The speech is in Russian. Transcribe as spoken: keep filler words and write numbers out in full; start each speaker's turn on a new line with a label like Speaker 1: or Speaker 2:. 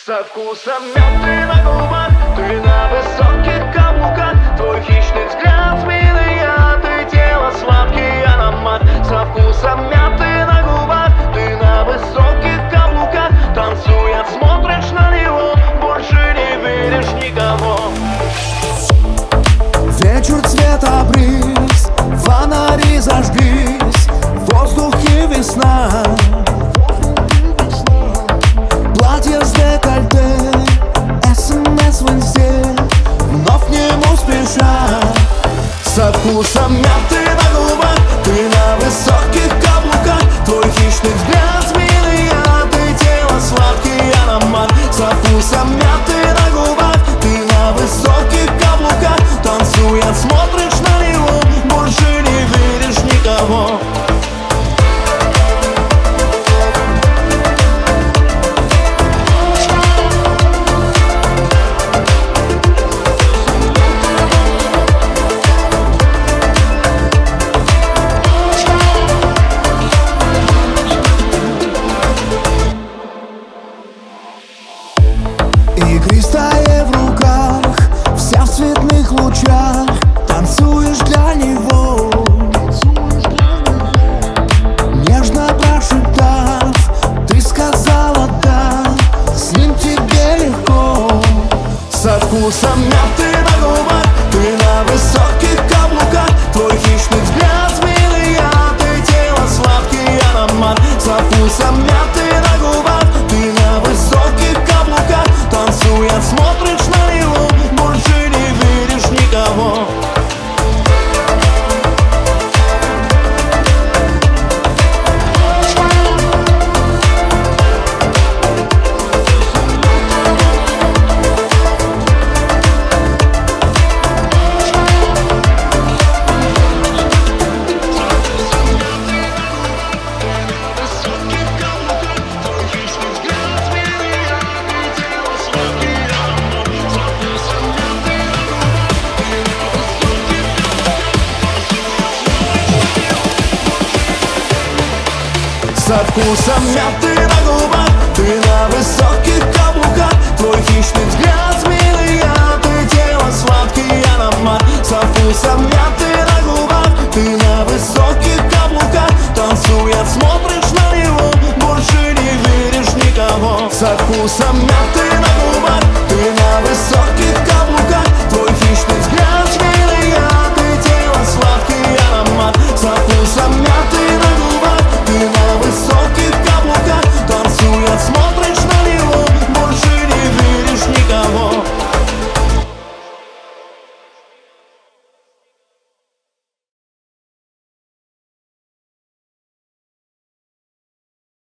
Speaker 1: Со вкусом мяты на губах, ты на высоких каблуках. Твой хищный взгляд, змеиный яд, и тело сладкий аромат. Со вкусом мяты на губах, ты на высоких каблуках. Танцуя, смотришь на него, больше не веришь никого.
Speaker 2: Вечер цвета бриз, фонари зажглись, в воздухе весна. Платье с декольте, СМС в инсте, вновь к нему спеша. Со вкусом мяты на губах, ты на высоких каблуках. Твой хищный взгляд, змеиный яд, и тело сладкий аромат. Со вкусом мяты на губах, ты на высоких каблуках. Танцуя, смотришь на него, больше не веришь никого. Игристая в руках, вся в цветных лучах. Танцуешь для него, нежно прошептав, ты сказала да, с ним тебе легко. Со вкусом мяты на губах, ты на высоких каблуках. Твой хищный взгляд, змеиный яд, и тело сладкий аромат. Со вкусом мяты на губах, ты на высоких каблуках. Танцуя, смотришь на него, больше не веришь никого. Со вкусом мяты на губах, ты на высоких каблуках. Твой хищный взгляд, змеиный яд, и тело сладкий аромат. Со вкусом мяты на губах, ты на высоких каблуках. Танцуя, смотришь на него, больше не веришь никого. Со вкусом мяты на